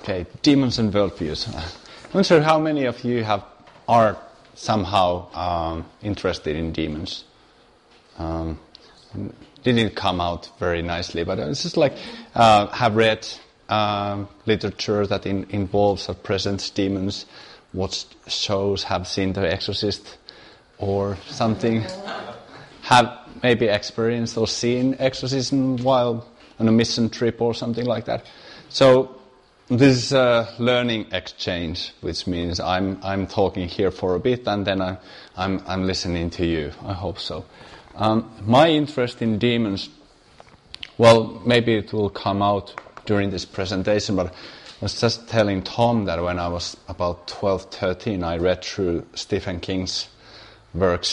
Okay, demons and worldviews. I'm not sure how many of you are somehow interested in demons. Didn't come out very nicely, but it's just like have read literature that involves or presents demons, watched shows, have seen The Exorcist or something, have maybe experienced or seen exorcism while on a mission trip or something like that. So this is a learning exchange, which means I'm talking here for a bit and then I'm listening to you. I hope so. My interest in demons, well, maybe it will come out during this presentation, but I was just telling Tom that when I was about 12, 13, I read through Stephen King's works